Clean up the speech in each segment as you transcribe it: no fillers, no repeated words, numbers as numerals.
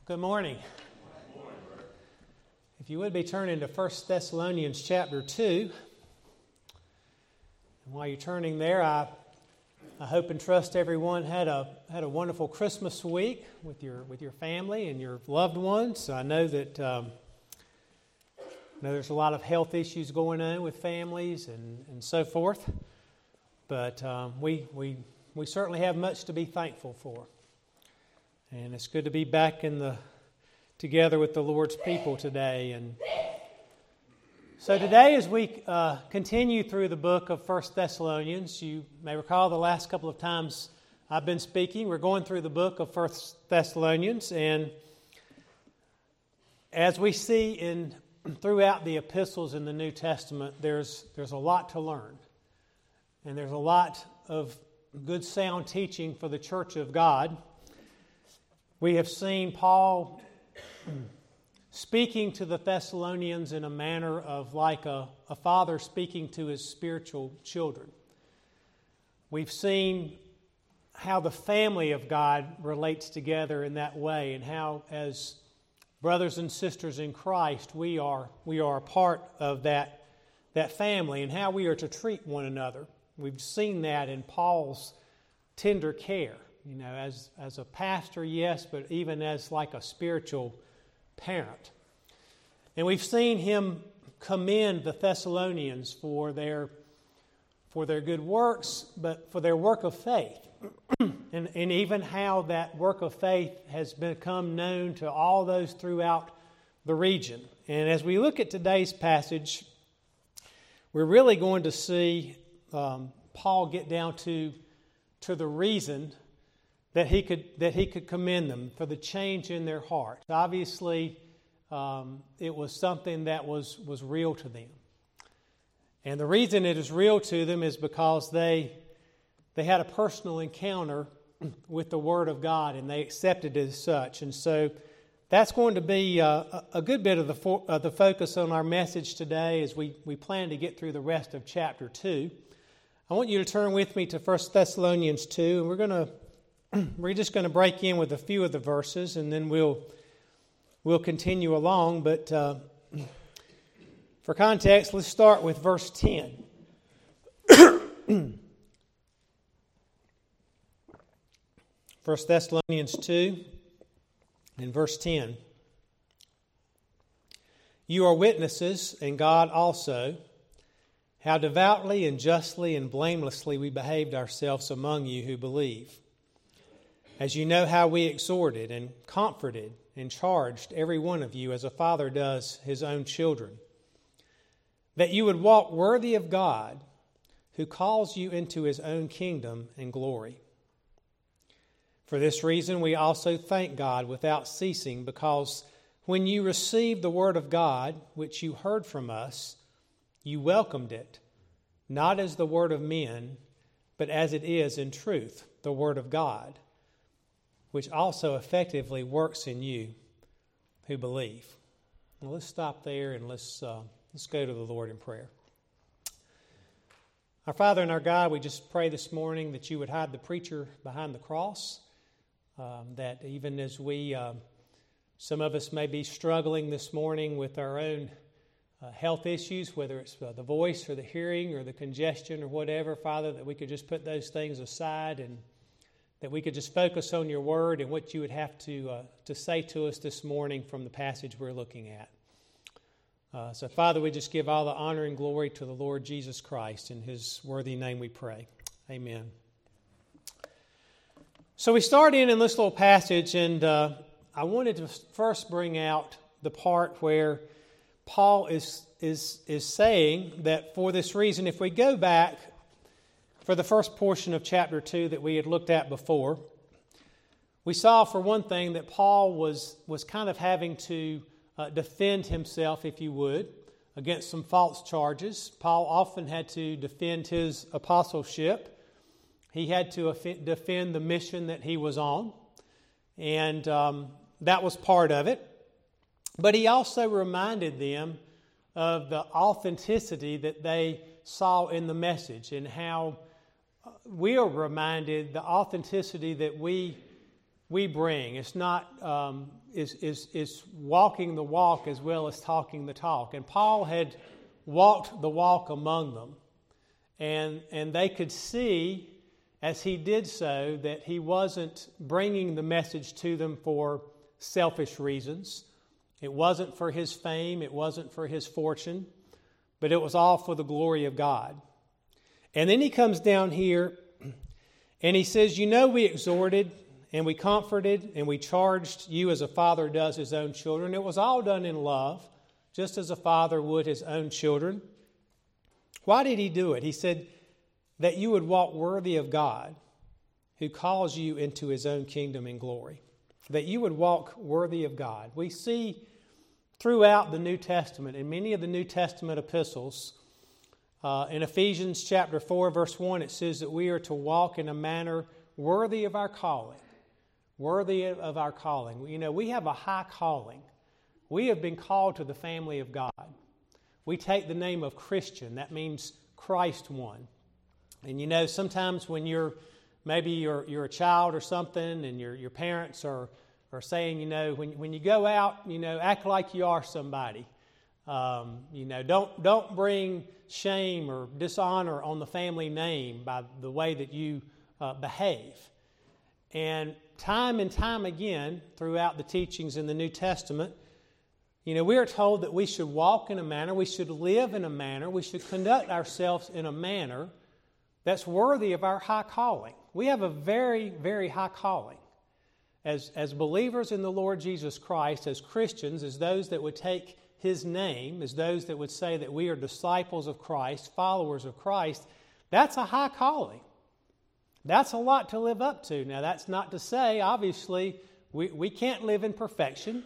Good morning. If you would be turning to 1 Thessalonians chapter 2. And while you're turning there, I hope and trust everyone had a wonderful Christmas week with your family and your loved ones. I know that there's a lot of health issues going on with families and so forth. But we certainly have much to be thankful for. And it's good to be back together with the Lord's people today. And so today, as we continue through the book of 1 Thessalonians, you may recall the last couple of times I've been speaking, we're going through the book of 1 Thessalonians. And as we see throughout the epistles in the New Testament, there's a lot to learn. And there's a lot of good sound teaching for the church of God. We have seen Paul speaking to the Thessalonians in a manner of like a father speaking to his spiritual children. We've seen how the family of God relates together in that way, and how as brothers and sisters in Christ we are a part of that family, and how we are to treat one another. We've seen that in Paul's tender care. You know, as a pastor, yes, but even as like a spiritual parent. And we've seen him commend the Thessalonians for their good works, but for their work of faith. and even how that work of faith has become known to all those throughout the region. And as we look at today's passage, we're really going to see Paul get down to the reason that he could commend them for the change in their heart. Obviously, it was something that was real to them. And the reason it is real to them is because they had a personal encounter with the Word of God, and they accepted it as such. And so that's going to be a good bit of the focus on our message today as we plan to get through the rest of chapter 2. I want you to turn with me to 1 Thessalonians 2, and we're just going to break in with a few of the verses, and then we'll continue along. But for context, let's start with verse 10. 1 Thessalonians 2 and verse 10. You are witnesses, and God also, how devoutly and justly and blamelessly we behaved ourselves among you who believe. As you know how we exhorted and comforted and charged every one of you as a father does his own children, that you would walk worthy of God who calls you into his own kingdom and glory. For this reason we also thank God without ceasing, because when you received the word of God, which you heard from us, you welcomed it, not as the word of men, but as it is in truth, the word of God, which also effectively works in you who believe. Well, let's stop there and let's go to the Lord in prayer. Our Father and our God, we just pray this morning that you would hide the preacher behind the cross, that even as some of us may be struggling this morning with our own health issues, whether it's the voice or the hearing or the congestion or whatever, Father, that we could just put those things aside and that we could just focus on your word and what you would have to say to us this morning from the passage we're looking at. So, Father, we just give all the honor and glory to the Lord Jesus Christ. In his worthy name we pray. Amen. So we start in this little passage, and I wanted to first bring out the part where Paul is saying that for this reason, if we go back for the first portion of chapter 2 that we had looked at before, we saw, for one thing, that Paul was kind of having to defend himself, if you would, against some false charges. Paul often had to defend his apostleship. He had to defend the mission that he was on, and that was part of it. But he also reminded them of the authenticity that they saw in the message, and how we are reminded the authenticity that we we bring. It's not is walking the walk as well as talking the talk. And Paul had walked the walk among them, and they could see as he did so that he wasn't bringing the message to them for selfish reasons. It wasn't for his fame, it wasn't for his fortune, but it was all for the glory of God. And then he comes down here and he says, you know, we exhorted and we comforted and we charged you as a father does his own children. It was all done in love, just as a father would his own children. Why did he do it? He said that you would walk worthy of God, who calls you into his own kingdom and glory. That you would walk worthy of God. We see throughout the New Testament, in many of the New Testament epistles, in Ephesians chapter 4, verse 1, it says that we are to walk in a manner worthy of our calling. Worthy of our calling. You know, we have a high calling. We have been called to the family of God. We take the name of Christian. That means Christ one. And you know, sometimes when you're a child or something, and your parents are saying, you know, when you go out, you know, act like you are somebody. You know, don't bring shame or dishonor on the family name by the way that you behave. And time again throughout the teachings in the New Testament, you know, we are told that we should walk in a manner, we should live in a manner, we should conduct ourselves in a manner that's worthy of our high calling. We have a very, very high calling. As believers in the Lord Jesus Christ, as Christians, as those that would take his name, as those that would say that we are disciples of Christ, followers of Christ, that's a high calling. That's a lot to live up to. Now, that's not to say, obviously, we can't live in perfection,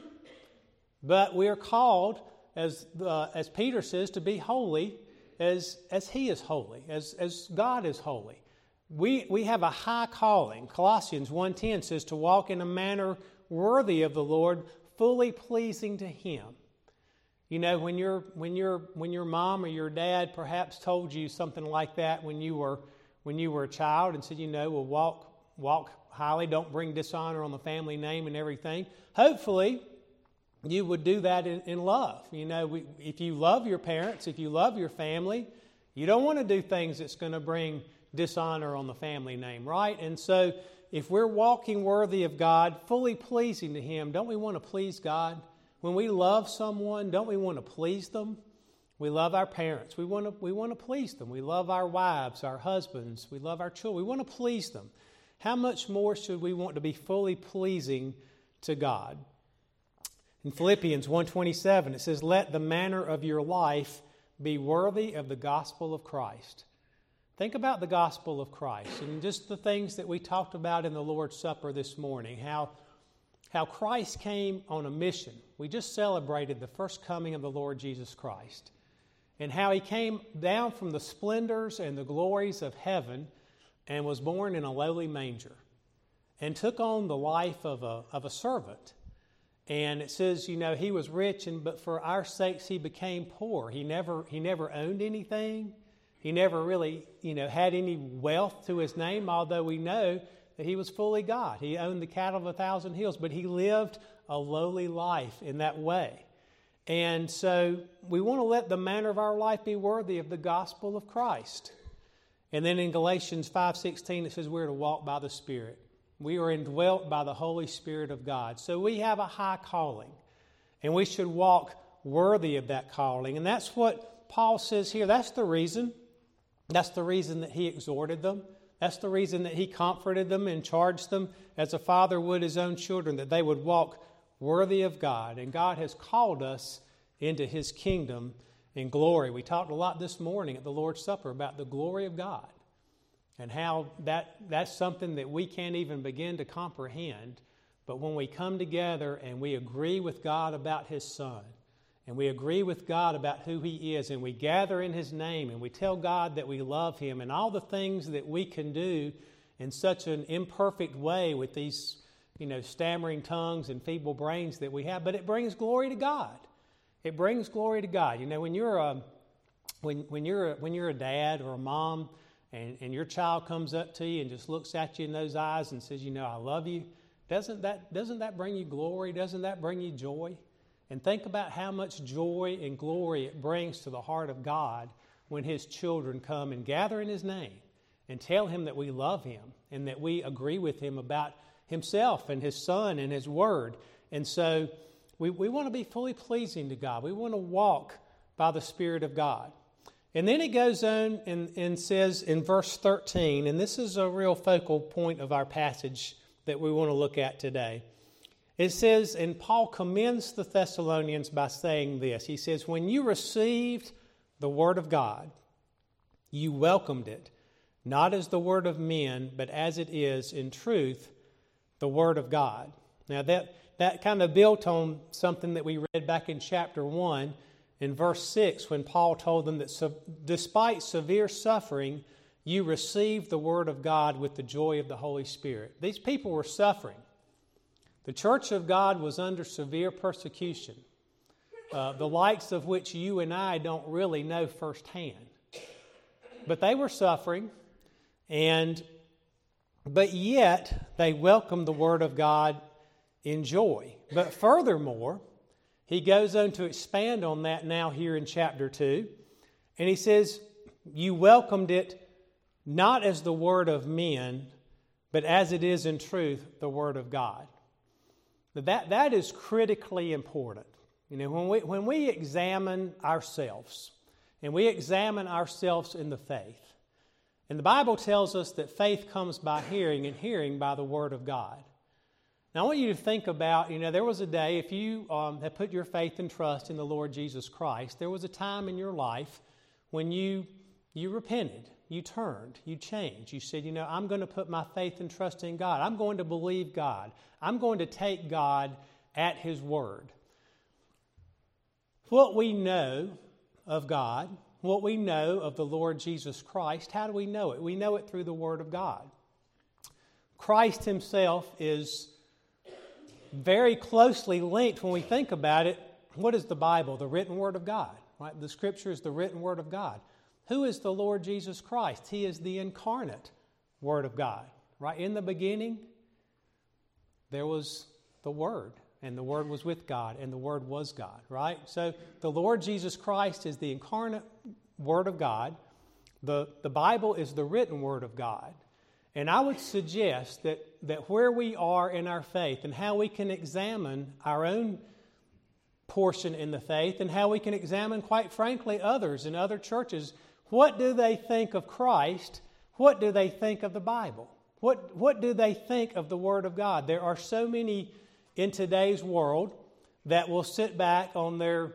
but we are called, as Peter says, to be holy as he is holy, as God is holy. We have a high calling. Colossians 1:10 says to walk in a manner worthy of the Lord, fully pleasing to him. You know, when your mom or your dad perhaps told you something like that when you were a child and said, you know, well, walk highly, don't bring dishonor on the family name and everything. Hopefully, you would do that in love. You know, if you love your parents, if you love your family, you don't want to do things that's going to bring dishonor on the family name, right? And so if we're walking worthy of God, fully pleasing to him, don't we want to please God? When we love someone, don't we want to please them? We love our parents. We want to please them. We love our wives, our husbands. We love our children. We want to please them. How much more should we want to be fully pleasing to God? In Philippians 1:27, it says, let the manner of your life be worthy of the gospel of Christ. Think about the gospel of Christ and just the things that we talked about in the Lord's Supper this morning, how Christ came on a mission. We just celebrated the first coming of the Lord Jesus Christ, and how he came down from the splendors and the glories of heaven and was born in a lowly manger and took on the life of a servant. And it says, you know, he was rich, but for our sakes he became poor. He never owned anything. He never really, you know, had any wealth to his name, although we know that he was fully God. He owned the cattle of 1,000 hills, but he lived a lowly life in that way. And so we want to let the manner of our life be worthy of the gospel of Christ. And then in Galatians 5:16, it says we're to walk by the Spirit. We are indwelt by the Holy Spirit of God. So we have a high calling, and we should walk worthy of that calling. And that's what Paul says here. That's the reason. That's the reason that he exhorted them. That's the reason that he comforted them and charged them as a father would his own children, that they would walk worthy of God. And God has called us into his kingdom in glory. We talked a lot this morning at the Lord's Supper about the glory of God and how that's something that we can't even begin to comprehend. But when we come together and we agree with God about his Son, and we agree with God about who he is, and we gather in his name, and we tell God that we love him, and all the things that we can do in such an imperfect way with these, you know, stammering tongues and feeble brains that we have, but it brings glory to God. It brings glory to God. You know, when you're a dad or a mom, and your child comes up to you and just looks at you in those eyes and says, you know, I love you, Doesn't that bring you glory? Doesn't that bring you joy? And think about how much joy and glory it brings to the heart of God when His children come and gather in His name and tell Him that we love Him and that we agree with Him about Himself and His Son and His Word. And so we want to be fully pleasing to God. We want to walk by the Spirit of God. And then it goes on and says in verse 13, and this is a real focal point of our passage that we want to look at today. It says, and Paul commends the Thessalonians by saying this. He says, when you received the Word of God, you welcomed it, not as the word of men, but as it is in truth, the Word of God. Now that kind of built on something that we read back in chapter 1 in verse 6 when Paul told them that despite severe suffering, you received the Word of God with the joy of the Holy Spirit. These people were suffering. The church of God was under severe persecution, the likes of which you and I don't really know firsthand. But they were suffering, but yet they welcomed the Word of God in joy. But furthermore, he goes on to expand on that now here in chapter 2. And he says, you welcomed it not as the word of men, but as it is in truth, the Word of God. That is critically important. You know, when we examine ourselves, and we examine ourselves in the faith, and the Bible tells us that faith comes by hearing, and hearing by the Word of God. Now, I want you to think about, there was a day, if you have put your faith and trust in the Lord Jesus Christ, there was a time in your life when you repented, you turned, you changed. You said, I'm going to put my faith and trust in God. I'm going to believe God. I'm going to take God at His word. What we know of God, what we know of the Lord Jesus Christ, how do we know it? We know it through the Word of God. Christ Himself is very closely linked when we think about it. What is the Bible? The written Word of God. Right? The Scripture is the written Word of God. Who is the Lord Jesus Christ? He is the incarnate Word of God. Right? In the beginning, there was the Word, and the Word was with God, and the Word was God. Right? So the Lord Jesus Christ is the incarnate Word of God. The Bible is the written Word of God. And I would suggest that where we are in our faith and how we can examine our own portion in the faith and how we can examine, quite frankly, others in other churches, what do they think of Christ? What do they think of the Bible? What do they think of the Word of God? There are so many in today's world that will sit back on their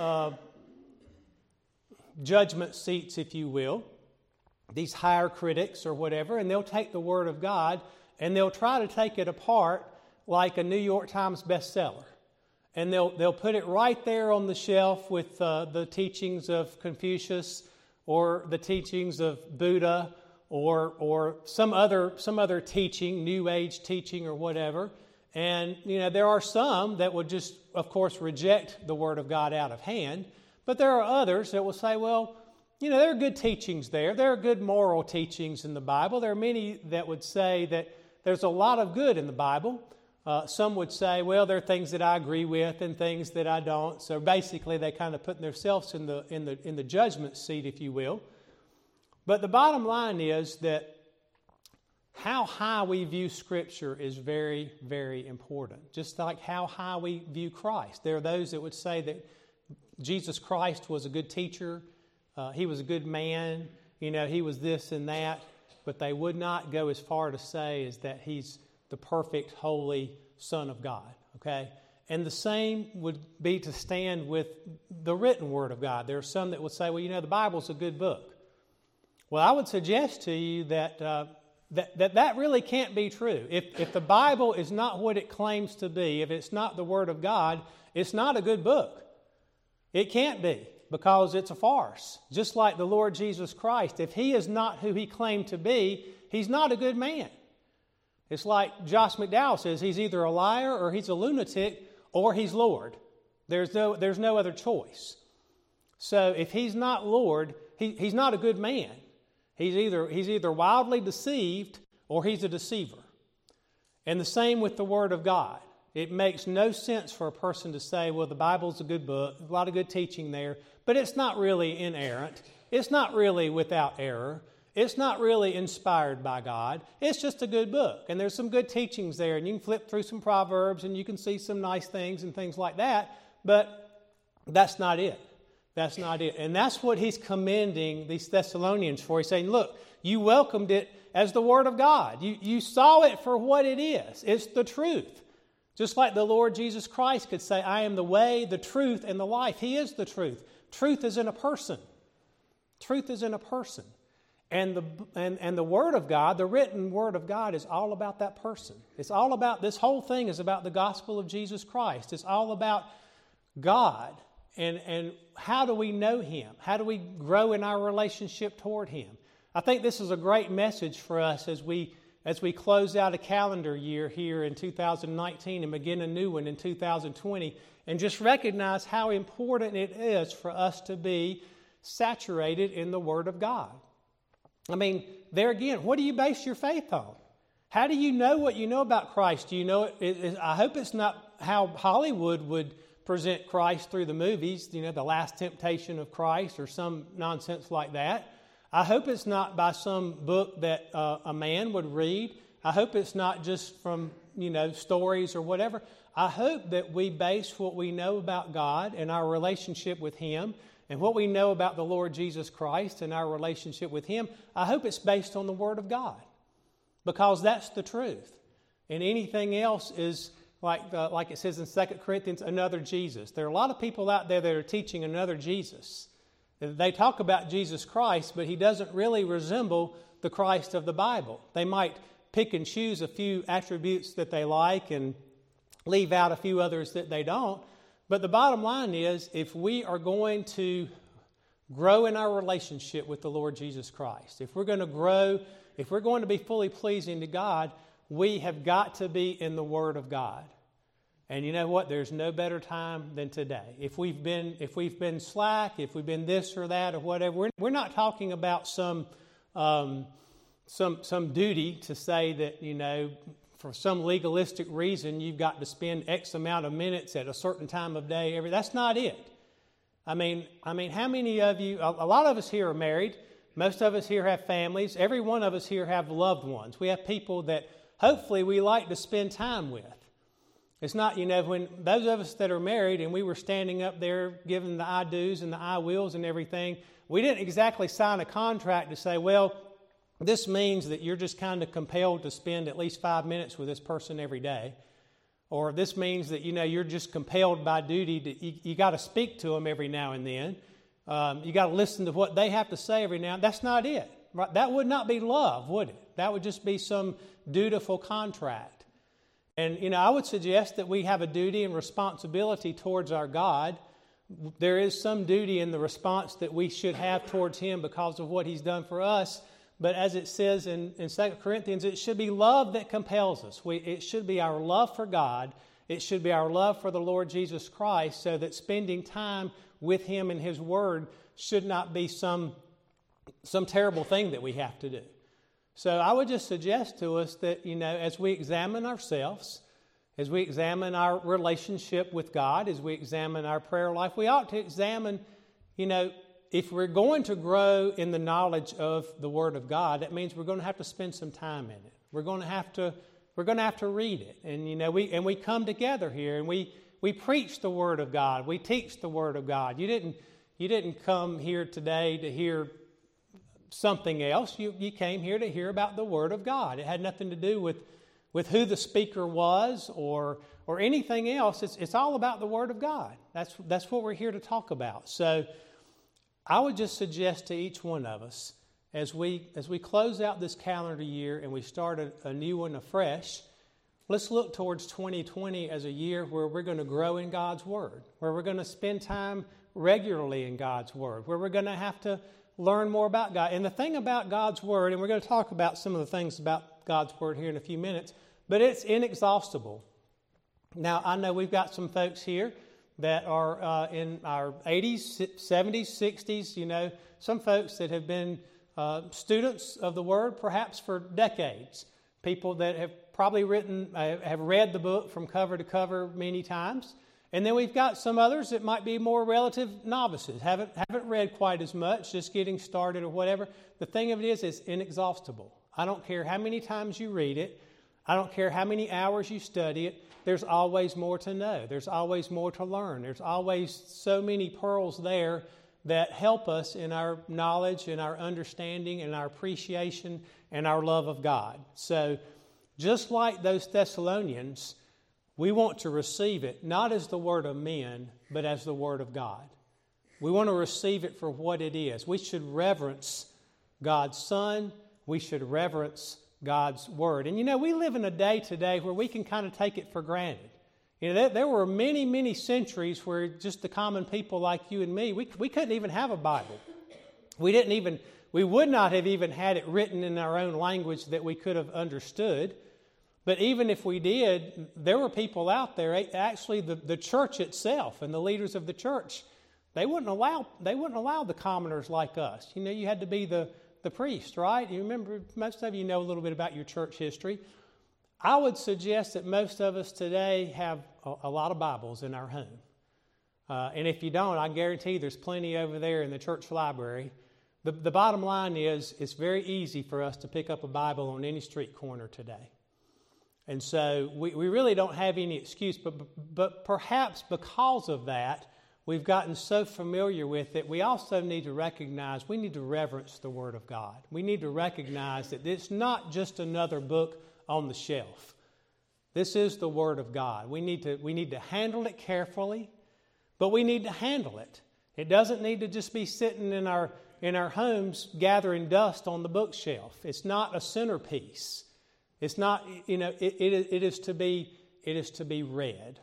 judgment seats, if you will, these higher critics or whatever, and they'll take the Word of God and they'll try to take it apart like a New York Times bestseller. And they'll put it right there on the shelf with the teachings of Confucius or the teachings of Buddha or some other teaching, New Age teaching or whatever. And, there are some that would just, of course, reject the Word of God out of hand. But there are others that will say, well, there are good teachings there. There are good moral teachings in the Bible. There are many that would say that there's a lot of good in the Bible. Some would say, well, there are things that I agree with and things that I don't. So basically, they kind of put themselves in the judgment seat, if you will. But the bottom line is that how high we view Scripture is very, very important. Just like how high we view Christ. There are those that would say that Jesus Christ was a good teacher. He was a good man, he was this and that, but they would not go as far to say as that He's the perfect, holy Son of God, okay? And the same would be to stand with the written Word of God. There are some that would say, well, the Bible's a good book. Well, I would suggest to you that that really can't be true. If the Bible is not what it claims to be, if it's not the Word of God, it's not a good book. It can't be. Because it's a farce. Just like the Lord Jesus Christ. If He is not who He claimed to be, He's not a good man. It's like Josh McDowell says, He's either a liar or he's a lunatic or He's Lord. There's no other choice. So if He's not Lord, He's not a good man. He's either wildly deceived or he's a deceiver. And the same with the Word of God. It makes no sense for a person to say, well, the Bible's a good book, a lot of good teaching there, but it's not really inerrant. It's not really without error. It's not really inspired by God. It's just a good book. And there's some good teachings there, and you can flip through some Proverbs, and you can see some nice things and things like that, but that's not it. That's not it. And that's what he's commending these Thessalonians for. He's saying, look, you welcomed it as the Word of God. You saw it for what it is. It's the truth. Just like the Lord Jesus Christ could say, I am the way, the truth, and the life. He is the truth. Truth is in a person. Truth is in a person. And the Word of God, the written Word of God, is all about that person. It's all about, this whole thing is about the gospel of Jesus Christ. It's all about God and how do we know Him? How do we grow in our relationship toward Him? I think this is a great message for us as we close out a calendar year here in 2019 and begin a new one in 2020, and just recognize how important it is for us to be saturated in the Word of God. I mean, there again, what do you base your faith on? How do you know what you know about Christ? Do you know it? I hope it's not how Hollywood would present Christ through the movies, The Last Temptation of Christ or some nonsense like that. I hope it's not by some book that a man would read. I hope it's not just from, stories or whatever. I hope that we base what we know about God and our relationship with Him and what we know about the Lord Jesus Christ and our relationship with Him. I hope it's based on the Word of God, because that's the truth. And anything else is, like it says in 2 Corinthians, another Jesus. There are a lot of people out there that are teaching another Jesus. They talk about Jesus Christ, but He doesn't really resemble the Christ of the Bible. They might pick and choose a few attributes that they like and leave out a few others that they don't. But the bottom line is, if we are going to grow in our relationship with the Lord Jesus Christ, if we're going to grow, if we're going to be fully pleasing to God, we have got to be in the Word of God. And you know what? There's no better time than today. If we've been slack, if we've been this or that or whatever, we're not talking about some duty to say that, for some legalistic reason, you've got to spend X amount of minutes at a certain time of day. That's not it. I mean, how many of you, a lot of us here are married. Most of us here have families. Every one of us here have loved ones. We have people that hopefully we like to spend time with. It's not, when those of us that are married and we were standing up there giving the I do's and the I wills and everything, we didn't exactly sign a contract to say, well, this means that you're just kind of compelled to spend at least 5 minutes with this person every day. Or this means that, you're just compelled by duty to, you got to speak to them every now and then. You got to listen to what they have to say every now and then. That's not it. Right? That would not be love, would it? That would just be some dutiful contract. And, I would suggest that we have a duty and responsibility towards our God. There is some duty in the response that we should have towards Him because of what He's done for us. But as it says in 2 Corinthians, it should be love that compels us. It should be our love for God. It should be our love for the Lord Jesus Christ, so that spending time with Him and His Word should not be some terrible thing that we have to do. So I would just suggest to us that, as we examine ourselves, as we examine our relationship with God, as we examine our prayer life, we ought to examine, if we're going to grow in the knowledge of the Word of God, that means we're going to have to spend some time in it. We're going to have to read it. And we come together here and we preach the Word of God. We teach the Word of God. You didn't come here today to hear something else. You came here to hear about the Word of God. It had nothing to do with who the speaker was or anything else. It's all about the Word of God. That's what we're here to talk about. So I would just suggest to each one of us, as we close out this calendar year and we start a new one afresh, let's look towards 2020 as a year where we're going to grow in God's Word, where we're going to spend time regularly in God's Word, where we're going to have to learn more about God. And the thing about God's Word, and we're going to talk about some of the things about God's Word here in a few minutes, but it's inexhaustible. Now, I know we've got some folks here that are in our 80s, 70s, 60s, some folks that have been students of the Word perhaps for decades. people that have probably have read the book from cover to cover many times. And then we've got some others that might be more relative novices, haven't read quite as much, just getting started or whatever. The thing of it is, it's inexhaustible. I don't care how many times you read it. I don't care how many hours you study it. There's always more to know. There's always more to learn. There's always so many pearls there that help us in our knowledge and our understanding and our appreciation and our love of God. So just like those Thessalonians, we want to receive it not as the word of men, but as the word of God. We want to receive it for what it is. We should reverence God's Son. We should reverence God's Word. And we live in a day today where we can kind of take it for granted. There were many, many centuries where just the common people like you and me, we couldn't even have a Bible. We would not have even had it written in our own language that we could have understood. But even if we did, there were people out there, actually the church itself and the leaders of the church, they wouldn't allow the commoners like us. You had to be the priest, right? You remember, most of you know a little bit about your church history. I would suggest that most of us today have a lot of Bibles in our home. And if you don't, I guarantee there's plenty over there in the church library. The bottom line is, it's very easy for us to pick up a Bible on any street corner today. And so we really don't have any excuse, but perhaps because of that, we've gotten so familiar with it, we also need to recognize, we need to reverence the Word of God. We need to recognize that it's not just another book on the shelf. This is the Word of God. We need to handle it carefully, but we need to handle it. It doesn't need to just be sitting in our homes gathering dust on the bookshelf. It's not a centerpiece. It's not, it is to be read.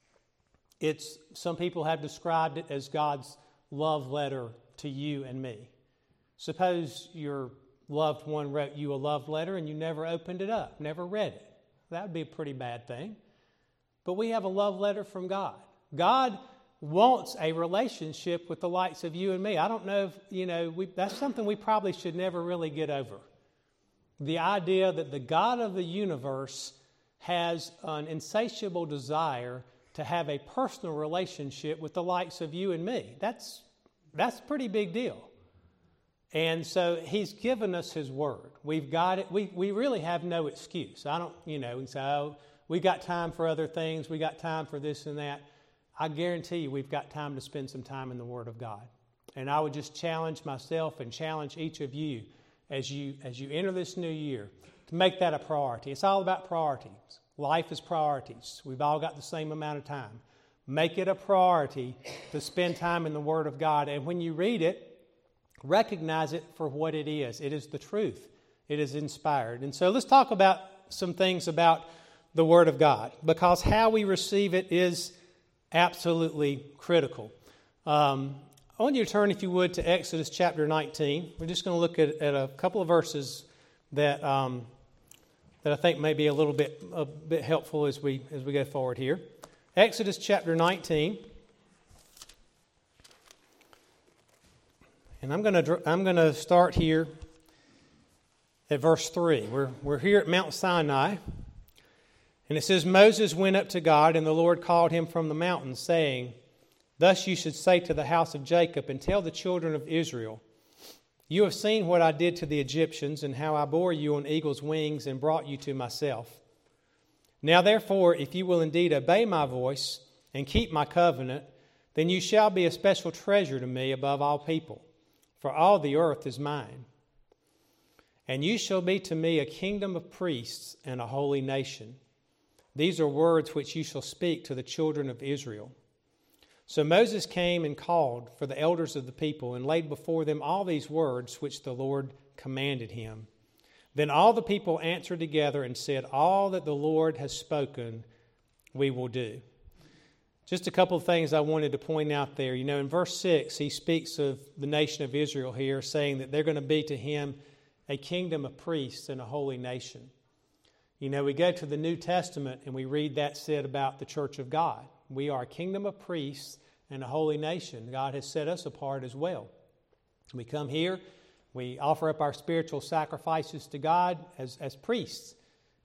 Some people have described it as God's love letter to you and me. Suppose your loved one wrote you a love letter and you never opened it up, never read it. That would be a pretty bad thing. But we have a love letter from God. God wants a relationship with the likes of you and me. I don't know if, that's something we probably should never really get over. The idea that the God of the universe has an insatiable desire to have a personal relationship with the likes of you and me. That's a pretty big deal. And so He's given us His Word. We've got it. We really have no excuse. We can say, oh, we got time for other things. We got time for this and that. I guarantee you we've got time to spend some time in the Word of God. And I would just challenge myself and challenge each of you as you enter this new year to make that a priority. It's all about priorities. Life is priorities. We've all got the same amount of time. Make it a priority to spend time in the Word of God. And when you read it, recognize it for what it is. It is the truth. It is inspired. And so let's talk about some things about the Word of God, because how we receive it is absolutely critical. I want you to turn, if you would, to Exodus chapter 19. We're just going to look at a couple of verses that I think may be a bit helpful as we go forward here. Exodus chapter 19, and I'm going to start here at verse 3. We're here at Mount Sinai, and it says, Moses went up to God, and the Lord called him from the mountain, saying, Thus you should say to the house of Jacob, and tell the children of Israel, You have seen what I did to the Egyptians, and how I bore you on eagle's wings and brought you to myself. Now therefore, if you will indeed obey my voice and keep my covenant, then you shall be a special treasure to me above all people, for all the earth is mine. And you shall be to me a kingdom of priests and a holy nation. These are words which you shall speak to the children of Israel. So Moses came and called for the elders of the people and laid before them all these words which the Lord commanded him. Then all the people answered together and said, All that the Lord has spoken, we will do. Just a couple of things I wanted to point out there. In verse 6, he speaks of the nation of Israel here, saying that they're going to be to him a kingdom of priests and a holy nation. We go to the New Testament and we read that said about the church of God. We are a kingdom of priests and a holy nation. God has set us apart as well. We come here, we offer up our spiritual sacrifices to God as priests.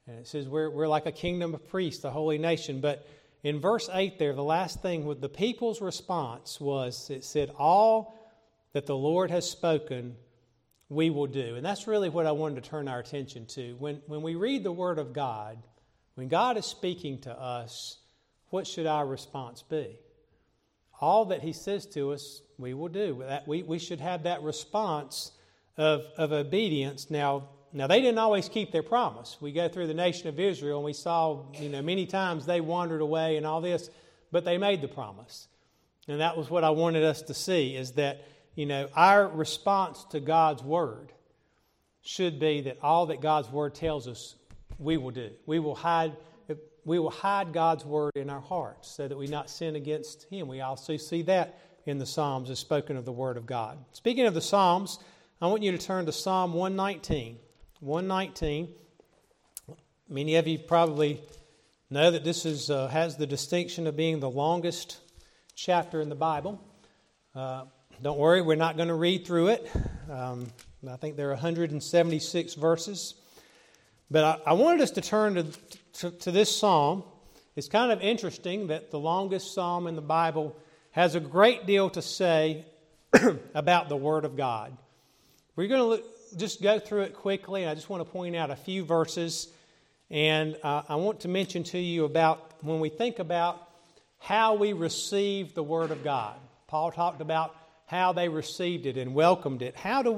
And it says we're like a kingdom of priests, a holy nation. But in verse 8 there, the last thing with the people's response was, it said, all that the Lord has spoken, we will do. And that's really what I wanted to turn our attention to. When we read the Word of God, when God is speaking to us, what should our response be? All that He says to us, we will do. We should have that response of obedience. Now, they didn't always keep their promise. We go through the nation of Israel and we saw, many times they wandered away and all this, but they made the promise. And that was what I wanted us to see, is that, our response to God's Word should be that all that God's Word tells us, we will do. We will hide God's Word in our hearts so that we not sin against Him. We also see that in the Psalms as spoken of the Word of God. Speaking of the Psalms, I want you to turn to Psalm 119. 119. Many of you probably know that this has the distinction of being the longest chapter in the Bible. Don't worry, we're not going to read through it. I think there are 176 verses. But I wanted us to turn to this psalm. It's kind of interesting that the longest psalm in the Bible has a great deal to say about the Word of God. We're going to just go through it quickly, and I just want to point out a few verses. And I want to mention to you about when we think about how we receive the Word of God. Paul talked about how they received it and welcomed it. How should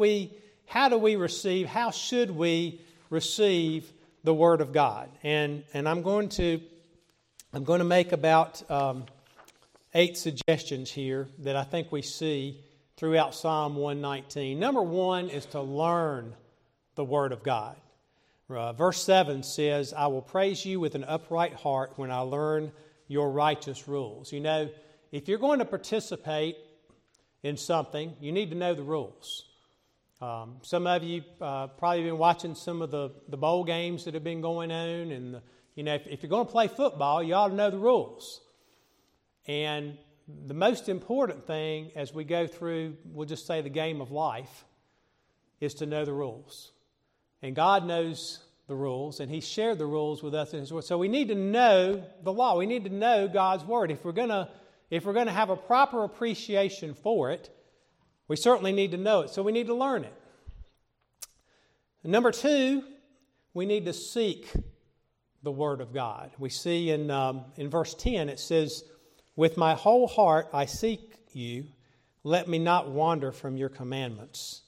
we receive the Word of God? And I'm going to make about 8 suggestions here that I think we see throughout Psalm 119. Number 1 is to learn the Word of God. Verse 7 says, I will praise you with an upright heart when I learn your righteous rules. If you're going to participate in something, you need to know the rules. Some of you probably been watching some of the bowl games that have been going on, and if you're going to play football, you ought to know the rules. And the most important thing as we go through, we'll just say the game of life, is to know the rules. And God knows the rules, and He shared the rules with us in His Word. So we need to know the law. We need to know God's Word. If we're going to have a proper appreciation for it, we certainly need to know it. So we need to learn it. And number 2, we need to seek the Word of God. We see in verse 10, it says, with my whole heart I seek you. Let me not wander from your commandments.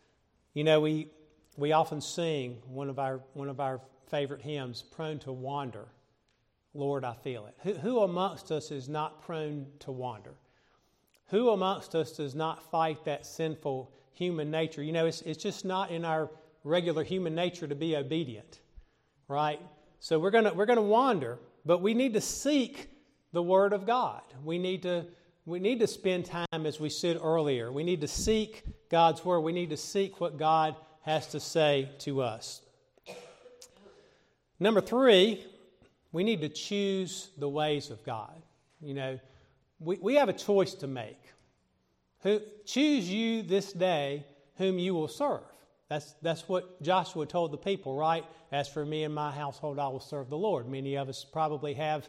We often sing one of our favorite hymns, Prone to Wander. Lord, I feel it. Who amongst us is not prone to wander? Who amongst us does not fight that sinful human nature? It's just not in our regular human nature to be obedient, right? So we're gonna wander, but we need to seek the Word of God. We need to spend time, as we said earlier. We need to seek God's Word. We need to seek what God has to say to us. Number 3, we need to choose the ways of God. We have a choice to make. Choose you this day whom you will serve. That's what Joshua told the people, right? As for me and my household, I will serve the Lord. Many of us probably have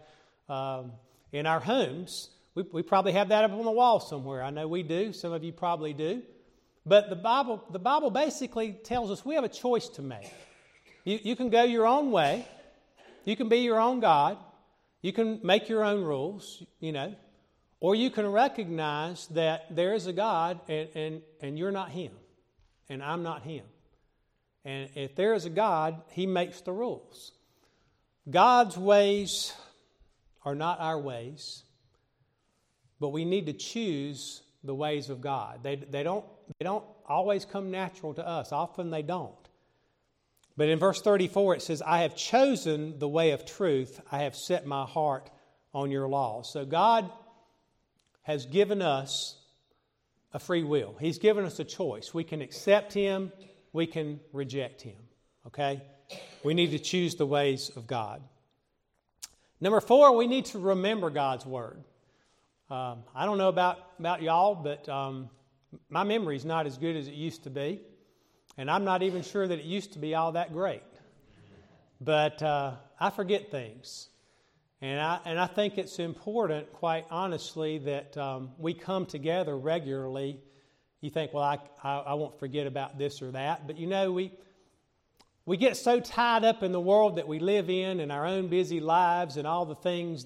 in our homes, we probably have that up on the wall somewhere. I know we do. Some of you probably do. But the Bible basically tells us we have a choice to make. You can go your own way. You can be your own God. You can make your own rules, or you can recognize that there is a God and you're not Him, and I'm not Him. And if there is a God, He makes the rules. God's ways are not our ways, but we need to choose the ways of God. They don't always come natural to us. Often they don't. But in verse 34 it says, I have chosen the way of truth. I have set my heart on your laws. So God has given us a free will. He's given us a choice. We can accept Him. We can reject Him. Okay? We need to choose the ways of God. Number 4, we need to remember God's Word. I don't know about y'all, but my memory's not as good as it used to be. And I'm not even sure that it used to be all that great. but I forget things. And I think it's important, quite honestly, that we come together regularly. You think, well, I won't forget about this or that. But, we get so tied up in the world that we live in and our own busy lives and all the things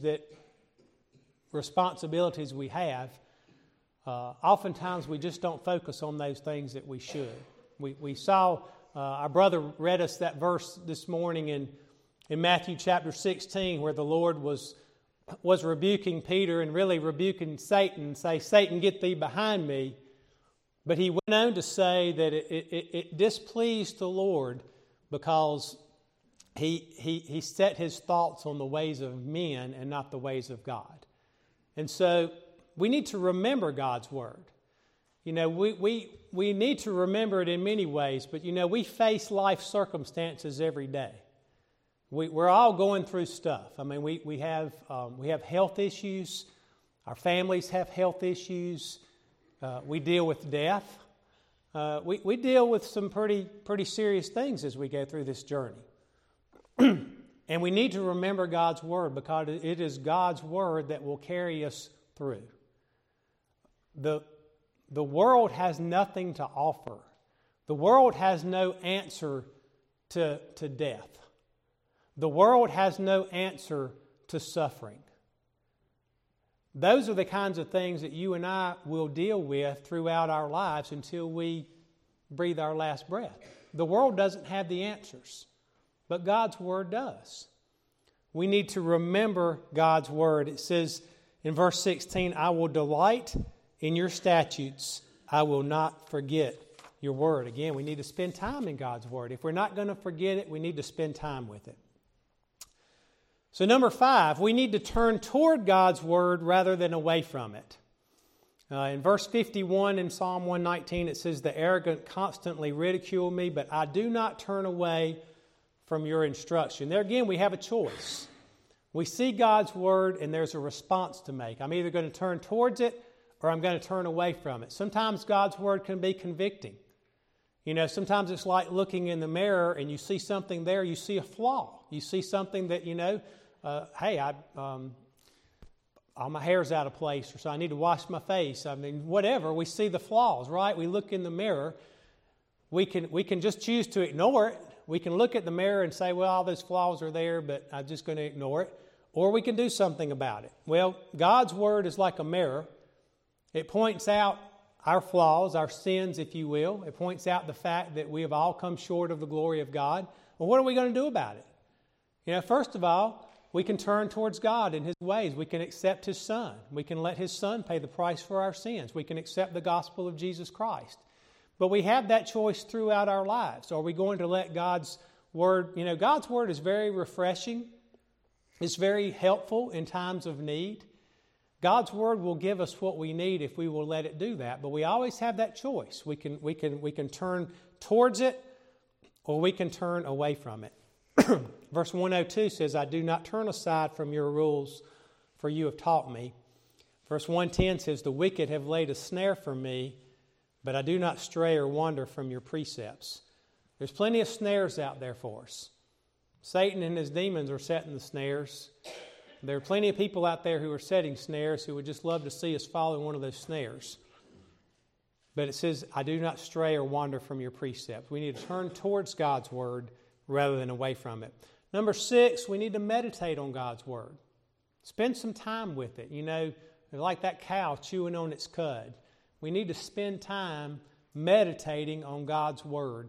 responsibilities we have. Oftentimes we just don't focus on those things that we should. We saw, our brother read us that verse this morning in Matthew chapter 16, where the Lord was rebuking Peter and really rebuking Satan, say, Satan, get thee behind me. But he went on to say that it displeased the Lord because he set his thoughts on the ways of men and not the ways of God. And so we need to remember God's Word. We need to remember it in many ways, but we face life circumstances every day. We're all going through stuff. I mean, we have health issues. Our families have health issues. We deal with death. We deal with some pretty serious things as we go through this journey. And we need to remember God's Word because it is God's Word that will carry us through. The world has nothing to offer. The world has no answer to death. The world has no answer to suffering. Those are the kinds of things that you and I will deal with throughout our lives until we breathe our last breath. The world doesn't have the answers, but God's Word does. We need to remember God's Word. It says in verse 16, I will delight in your statutes. I will not forget your Word. Again, we need to spend time in God's Word. If we're not going to forget it, we need to spend time with it. So number 5, we need to turn toward God's Word rather than away from it. In verse 51 in Psalm 119, it says, the arrogant constantly ridicule me, but I do not turn away from your instruction. There again, we have a choice. We see God's Word and there's a response to make. I'm either going to turn towards it or I'm going to turn away from it. Sometimes God's Word can be convicting. Sometimes it's like looking in the mirror and you see something there, you see a flaw. You see something that, all my hair's out of place, or so I need to wash my face. I mean, whatever. We see the flaws, right? We look in the mirror. We can just choose to ignore it. We can look at the mirror and say, well, all those flaws are there, but I'm just going to ignore it. Or we can do something about it. Well, God's Word is like a mirror. It points out our flaws, our sins, if you will. It points out the fact that we have all come short of the glory of God. Well, what are we going to do about it? First of all, we can turn towards God in His ways. We can accept His Son. We can let His Son pay the price for our sins. We can accept the gospel of Jesus Christ. But we have that choice throughout our lives. Are we going to let God's Word, God's Word is very refreshing. It's very helpful in times of need. God's Word will give us what we need if we will let it do that. But we always have that choice. We can turn towards it or we can turn away from it. Verse 102 says, I do not turn aside from your rules, for you have taught me. Verse 110 says, the wicked have laid a snare for me, but I do not stray or wander from your precepts. There's plenty of snares out there for us. Satan and his demons are setting the snares. There are plenty of people out there who are setting snares who would just love to see us fall in one of those snares. But it says, I do not stray or wander from your precepts. We need to turn towards God's Word rather than away from it. Number 6, we need to meditate on God's Word. Spend some time with it. Like that cow chewing on its cud. We need to spend time meditating on God's Word.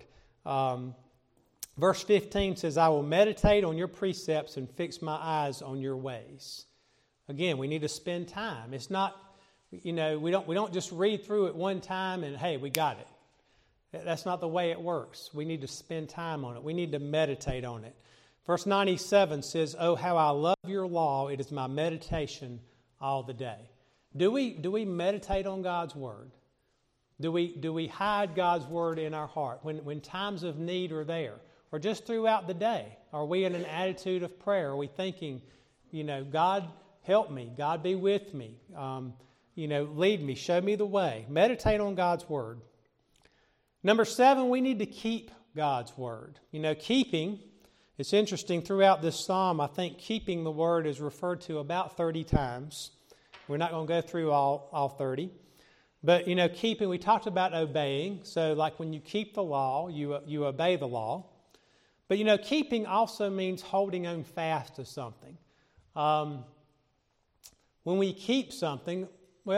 Verse 15 says, I will meditate on your precepts and fix my eyes on your ways. Again, we need to spend time. It's not, we don't just read through it one time and, hey, we got it. That's not the way it works. We need to spend time on it. We need to meditate on it. Verse 97 says, oh, how I love your law. It is my meditation all the day. Do we meditate on God's Word? Do we hide God's Word in our heart when times of need are there? Or just throughout the day? Are we in an attitude of prayer? Are we thinking, God, help me. God, be with me. Lead me. Show me the way. Meditate on God's Word. Number 7, we need to keep God's Word. Keeping It's interesting, throughout this psalm, I think keeping the word is referred to about 30 times. We're not going to go through all 30. But, keeping, we talked about obeying. So, like when you keep the law, you obey the law. But, keeping also means holding on fast to something. When we keep something,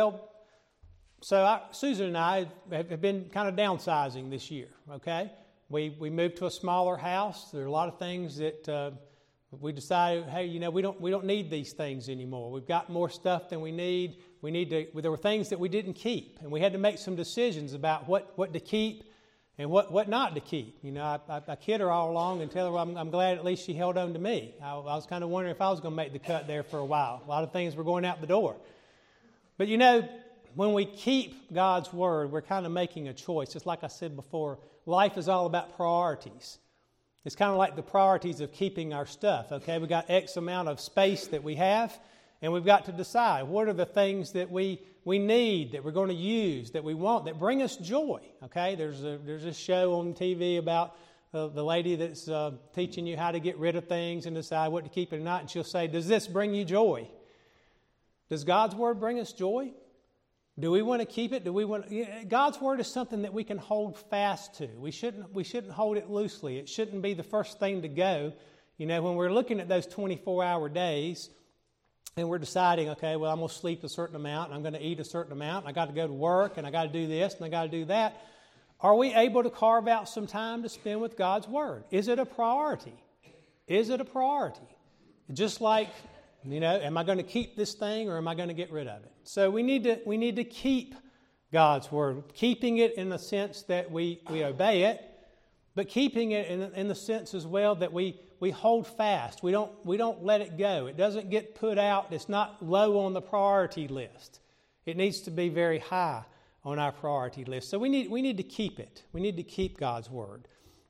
Susan and I have been kind of downsizing this year, okay? We moved to a smaller house. There are a lot of things that we decided, hey, we don't need these things anymore. We've got more stuff than we need. There were things that we didn't keep, and we had to make some decisions about what to keep and what not to keep. I kid her all along and tell her I'm glad at least she held on to me. I was kind of wondering if I was going to make the cut there for a while. A lot of things were going out the door. But when we keep God's word, we're kind of making a choice. Just like I said before, life is all about priorities. It's kind of like the priorities of keeping our stuff, okay? We've got X amount of space that we have, and we've got to decide what are the things that we need, that we're going to use, that we want, that bring us joy, okay? There's a show on TV about the lady that's teaching you how to get rid of things and decide what to keep and not, and she'll say, does this bring you joy? Does God's word bring us joy? Do we want to keep it? God's word is something that we can hold fast to. We shouldn't hold it loosely. It shouldn't be the first thing to go. When we're looking at those 24-hour days and we're deciding, okay, well, I'm going to sleep a certain amount and I'm going to eat a certain amount and I got to go to work and I got to do this and I got to do that. Are we able to carve out some time to spend with God's word? Is it a priority? Is it a priority? Just like, am I going to keep this thing or am I going to get rid of it? So we need to keep God's word, keeping it in the sense that we obey it, but keeping it in the sense as well that we hold fast. We don't let it go. It doesn't get put out. It's not low on the priority list. It needs to be very high on our priority list. So we need to keep it. We need to keep God's word.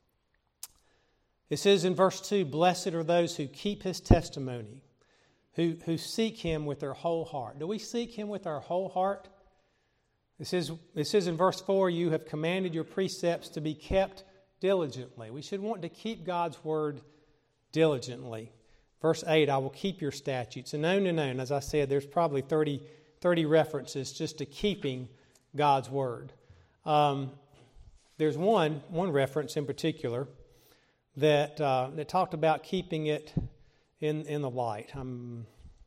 It says in verse 2, blessed are those who keep his testimony, who seek him with their whole heart. Do we seek him with our whole heart? It says in verse 4, you have commanded your precepts to be kept diligently. We should want to keep God's word diligently. Verse 8, I will keep your statutes. And known, as I said, there's probably 30 references just to keeping God's word. There's one reference in particular that talked about keeping it in the light. I'm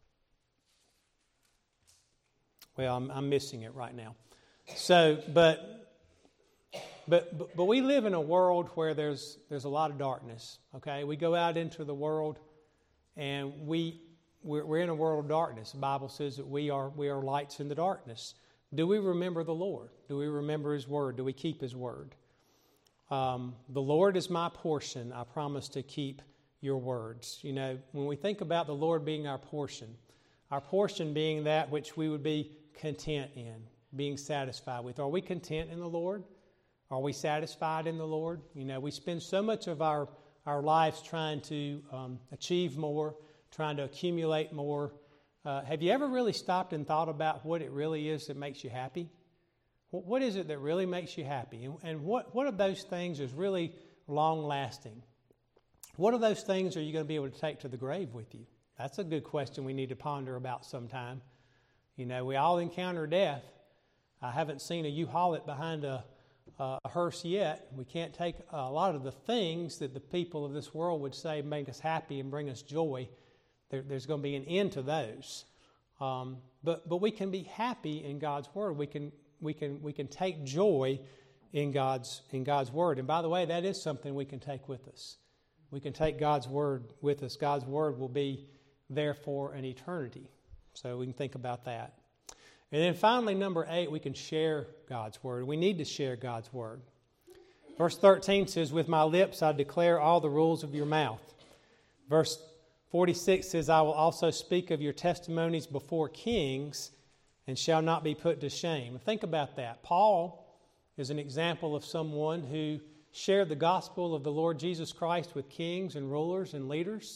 missing it right now. So, but we live in a world where there's a lot of darkness. Okay, we go out into the world, and we're in a world of darkness. The Bible says that we are lights in the darkness. Do we remember the Lord? Do we remember his word? Do we keep his word? The Lord is my portion. I promise to keep your words. When we think about the Lord being our portion being that which we would be content in, being satisfied with. Are we content in the Lord? Are we satisfied in the Lord? We spend so much of our lives trying to achieve more, trying to accumulate more. Have you ever really stopped and thought about what it really is that makes you happy? What is it that really makes you happy? And what of those things is really long-lasting? What of those things are you going to be able to take to the grave with you? That's a good question we need to ponder about sometime. We all encounter death. I haven't seen a U-Haul behind a hearse yet. We can't take a lot of the things that the people of this world would say make us happy and bring us joy. There's going to be an end to those. But we can be happy in God's word. We can take joy in God's word. And by the way, that is something we can take with us. We can take God's word with us. God's word will be there for an eternity. So we can think about that. And then finally, number 8, we can share God's word. We need to share God's word. Verse 13 says, with my lips I declare all the rules of your mouth. Verse 46 says, I will also speak of your testimonies before kings and shall not be put to shame. Think about that. Paul is an example of someone who shared the gospel of the Lord Jesus Christ with kings and rulers and leaders.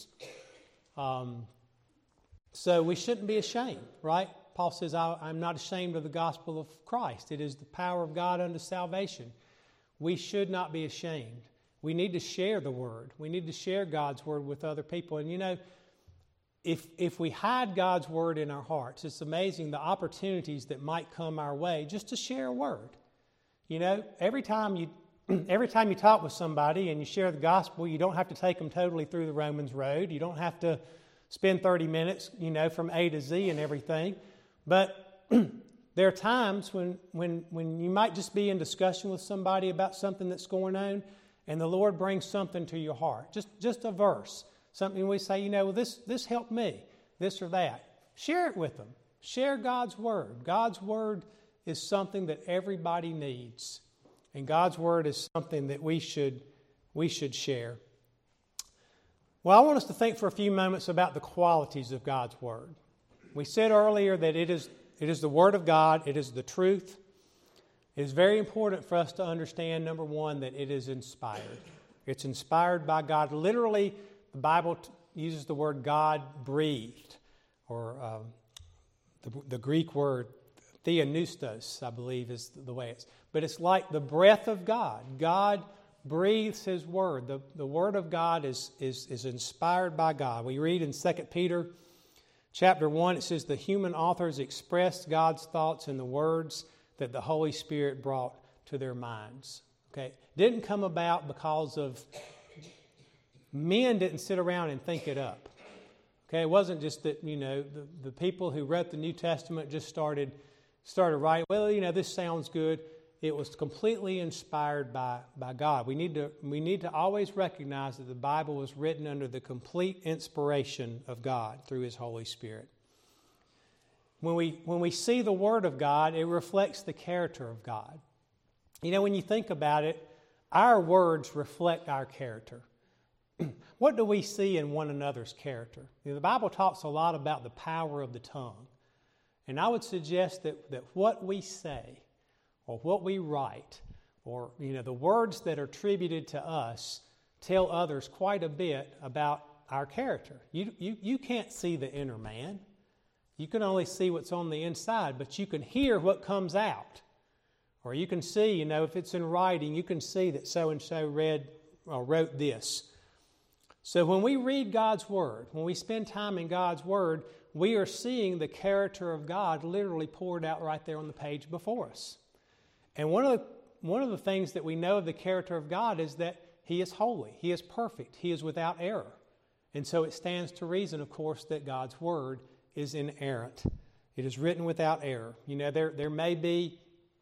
So we shouldn't be ashamed, right? Paul says, I'm not ashamed of the gospel of Christ. It is the power of God unto salvation. We should not be ashamed. We need to share the Word. We need to share God's Word with other people. And you know, if we hide God's Word in our hearts, it's amazing the opportunities that might come our way just to share a word. You know, every time you talk with somebody and you share the gospel, you don't have to take them totally through the Romans road. You don't have to spend 30 minutes, you know, from A to Z and everything. But there are times when you might just be in discussion with somebody about something that's going on, and the Lord brings something to your heart, just a verse, something we say, you know, well, this helped me, this or that. Share it with them. Share God's Word. God's Word is something that everybody needs, and God's Word is something that we should share. Well, I want us to think for a few moments about the qualities of God's Word. We said earlier that it is the Word of God. It is the truth. It is very important for us to understand, number one, that it is inspired. It's inspired by God. Literally, the Bible uses the word God-breathed, or the Greek word theopneustos, I believe, is the way it's. But it's like the breath of God. God breathes His Word. The Word of God is inspired by God. We read in 2 Peter chapter 1, it says, the human authors expressed God's thoughts in the words that the Holy Spirit brought to their minds. Okay, didn't come about because of men didn't sit around and think it up. Okay, it wasn't just that, you know, the people who wrote the New Testament just started writing, well, you know, this sounds good. It was completely inspired by God. We need to always recognize that the Bible was written under the complete inspiration of God through His Holy Spirit. When we see the Word of God, it reflects the character of God. You know, when you think about it, our words reflect our character. What do we see in one another's character? You know, the Bible talks a lot about the power of the tongue. And I would suggest that what we say, or what we write, or, you know, the words that are attributed to us tell others quite a bit about our character. You can't see the inner man. You can only see what's on the inside, but you can hear what comes out. Or you can see, you know, if it's in writing, you can see that so-and-so wrote this. So when we read God's Word, when we spend time in God's Word, we are seeing the character of God literally poured out right there on the page before us. And one of the things that we know of the character of God is that He is holy, He is perfect, He is without error. And so it stands to reason, of course, that God's Word is inerrant. It is written without error. You know, there may be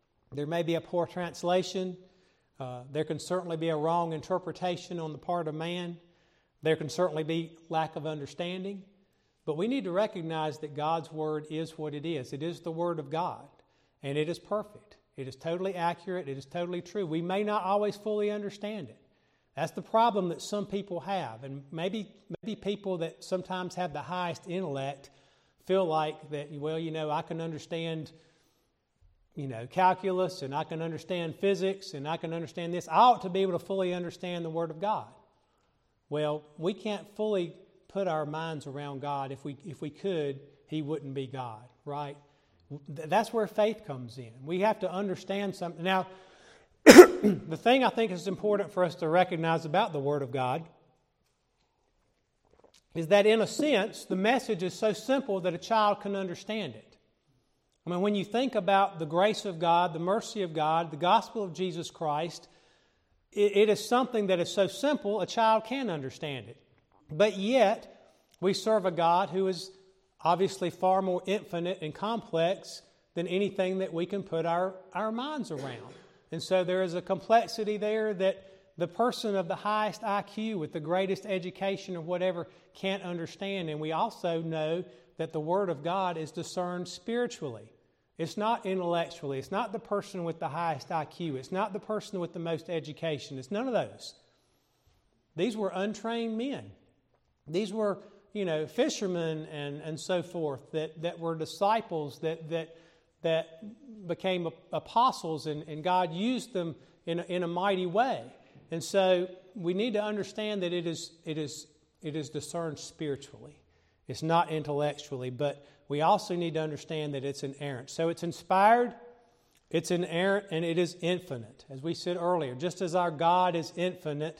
a poor translation. There can certainly be a wrong interpretation on the part of man. There can certainly be lack of understanding. But we need to recognize that God's Word is what it is. It is the Word of God, and it is perfect. It is totally accurate. It is totally true. We may not always fully understand it. That's the problem that some people have. And maybe people that sometimes have the highest intellect feel like that, well, you know, I can understand, you know, calculus, and I can understand physics, and I can understand this. I ought to be able to fully understand the Word of God. Well, we can't fully put our minds around God. If we could, He wouldn't be God, right? That's where faith comes in. We have to understand something. Now, the thing I think is important for us to recognize about the Word of God is that, in a sense, the message is so simple that a child can understand it. I mean, when you think about the grace of God, the mercy of God, the gospel of Jesus Christ, it is something that is so simple a child can understand it. But yet, we serve a God who is obviously far more infinite and complex than anything that we can put our minds around. And so there is a complexity there that the person of the highest IQ with the greatest education or whatever can't understand. And we also know that the Word of God is discerned spiritually. It's not intellectually. It's not the person with the highest IQ. It's not the person with the most education. It's none of those. These were untrained men. These were, you know, fishermen and so forth that were disciples that became apostles, and God used them in a mighty way. And so we need to understand that it is discerned spiritually. It's not intellectually, but we also need to understand that it's inerrant. So it's inspired, it's inerrant, and it is infinite. As we said earlier, just as our God is infinite,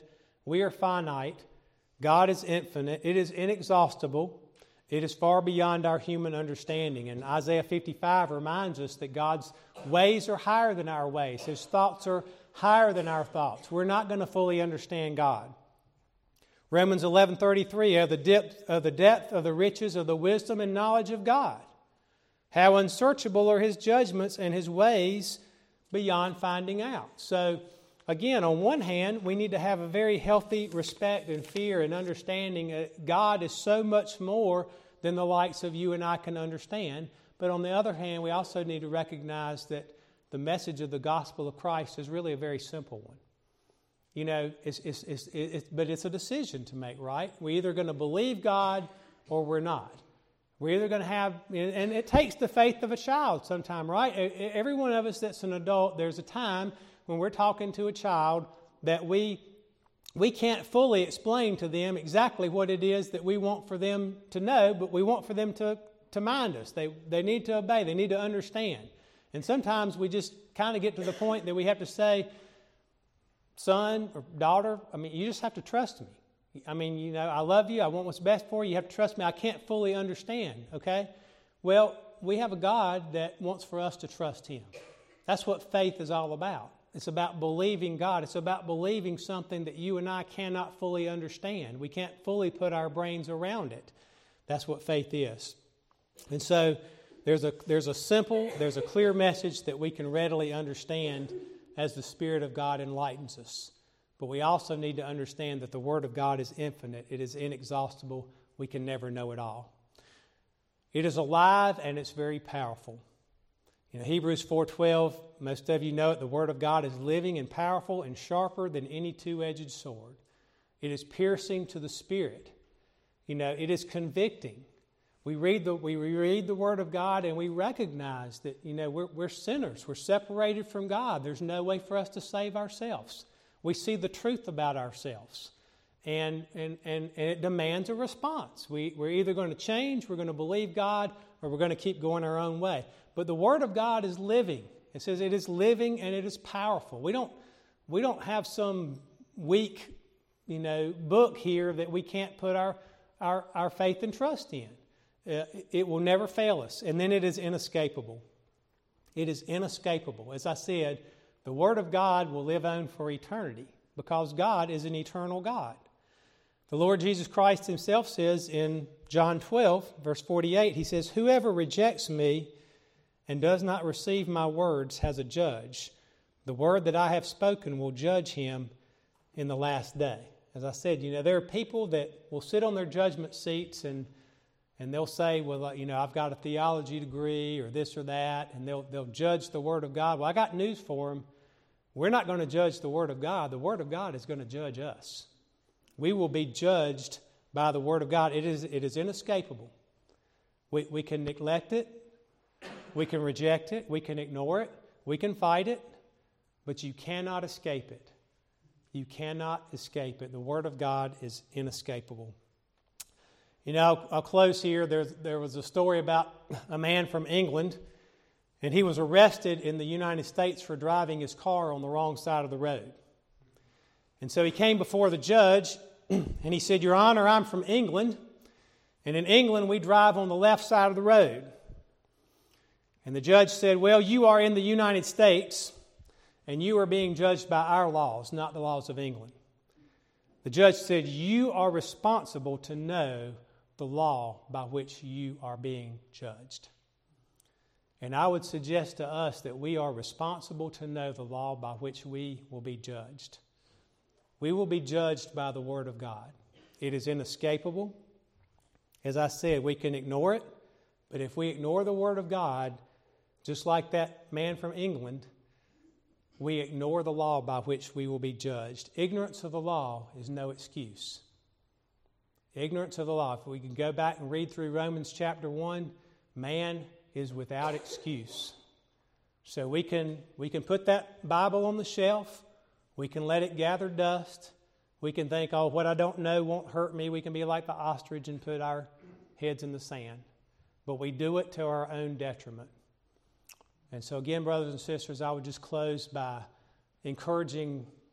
We are finite. God is infinite. It is inexhaustible. It is far beyond our human understanding. And Isaiah 55 reminds us that God's ways are higher than our ways. His thoughts are higher than our thoughts. We're not going to fully understand God. Romans 11:33, of the depth of the riches of the wisdom and knowledge of God. How unsearchable are His judgments and His ways beyond finding out. So, again, on one hand, we need to have a very healthy respect and fear and understanding that God is so much more than the likes of you and I can understand. But on the other hand, we also need to recognize that the message of the gospel of Christ is really a very simple one. You know, but it's a decision to make, right? We're either going to believe God or we're not. We're either going to have, and it takes the faith of a child sometime, right? Every one of us that's an adult, there's a time when we're talking to a child that we can't fully explain to them exactly what it is that we want for them to know, but we want for them to mind us. They need to obey. They need to understand. And sometimes we just kind of get to the point that we have to say, son or daughter, you just have to trust me. I love you. I want what's best for you. You have to trust me. I can't fully understand, okay? Well, we have a God that wants for us to trust Him. That's what faith is all about. It's about believing God. It's about believing something that you and I cannot fully understand. We can't fully put our brains around it. That's what faith is. And so there's a clear message that we can readily understand as the Spirit of God enlightens us. But we also need to understand that the Word of God is infinite. It is inexhaustible. We can never know it all. It is alive and it's very powerful. Hebrews 4:12, most of you know it, the Word of God is living and powerful and sharper than any two-edged sword. It is piercing to the spirit. It is convicting. We read the Word of God and we recognize that, we're sinners. We're separated from God. There's no way for us to save ourselves. We see the truth about ourselves. And it demands a response. We're either going to change, we're going to believe God, or we're going to keep going our own way. But the Word of God is living. It says it is living and it is powerful. We don't have some weak, book here that we can't put our faith and trust in. It will never fail us. And then it is inescapable. It is inescapable. As I said, the Word of God will live on for eternity because God is an eternal God. The Lord Jesus Christ Himself says in John 12, verse 48, He says, "Whoever rejects me and does not receive my words has a judge. The word that I have spoken will judge him in the last day." As I said, there are people that will sit on their judgment seats and they'll say, well, I've got a theology degree or this or that, and they'll judge the Word of God. Well, I got news for them. We're not going to judge the Word of God. The Word of God is going to judge us. We will be judged by the Word of God. It is inescapable. We can neglect it. We can reject it. We can ignore it. We can fight it. But you cannot escape it. You cannot escape it. The Word of God is inescapable. I'll close here. There was a story about a man from England, and he was arrested in the United States for driving his car on the wrong side of the road. And so he came before the judge, and he said, "Your Honor, I'm from England, and in England we drive on the left side of the road." And the judge said, "Well, you are in the United States, and you are being judged by our laws, not the laws of England." The judge said, "You are responsible to know the law by which you are being judged." And I would suggest to us that we are responsible to know the law by which we will be judged. We will be judged by the Word of God. It is inescapable. As I said, we can ignore it, but if we ignore the Word of God, just like that man from England, we ignore the law by which we will be judged. Ignorance of the law is no excuse. Ignorance of the law. If we can go back and read through Romans chapter 1, man is without excuse. So we can put that Bible on the shelf. We can let it gather dust. We can think, oh, what I don't know won't hurt me. We can be like the ostrich and put our heads in the sand. But we do it to our own detriment. And so again, brothers and sisters, I would just close by encouraging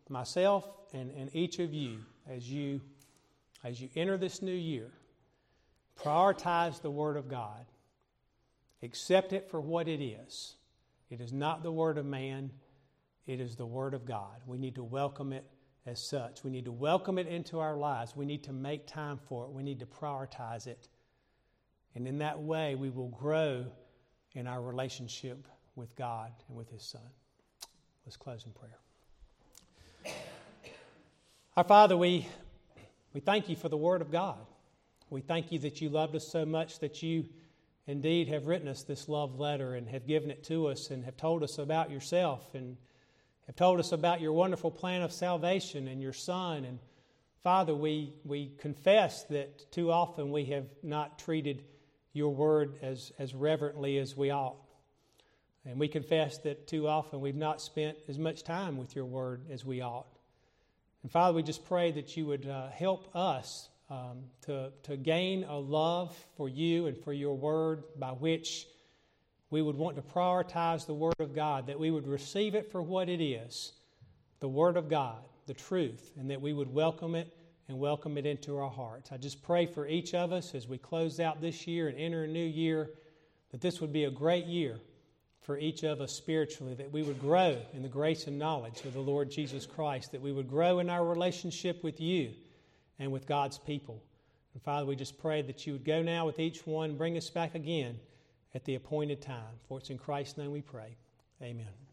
myself and each of you as you enter this new year, prioritize the Word of God. Accept it for what it is. It is not the word of man. It is the Word of God. We need to welcome it as such. We need to welcome it into our lives. We need to make time for it. We need to prioritize it. And in that way, we will grow in our relationship with God and with His Son. Let's close in prayer. Our Father, we thank You for the Word of God. We thank You that You loved us so much that You indeed have written us this love letter and have given it to us and have told us about Yourself and have told us about Your wonderful plan of salvation and Your Son. And Father, we confess that too often we have not treated Your Word as reverently as we ought. And we confess that too often we've not spent as much time with Your Word as we ought. And Father, we just pray that You would help us to gain a love for You and for Your Word, by which we would want to prioritize the Word of God, that we would receive it for what it is, the Word of God, the truth, and that we would welcome it and welcome it into our hearts. I just pray for each of us as we close out this year and enter a new year, that this would be a great year for each of us spiritually, that we would grow in the grace and knowledge of the Lord Jesus Christ, that we would grow in our relationship with You and with God's people. And Father, we just pray that You would go now with each one, bring us back again at the appointed time. For it's in Christ's name we pray. Amen.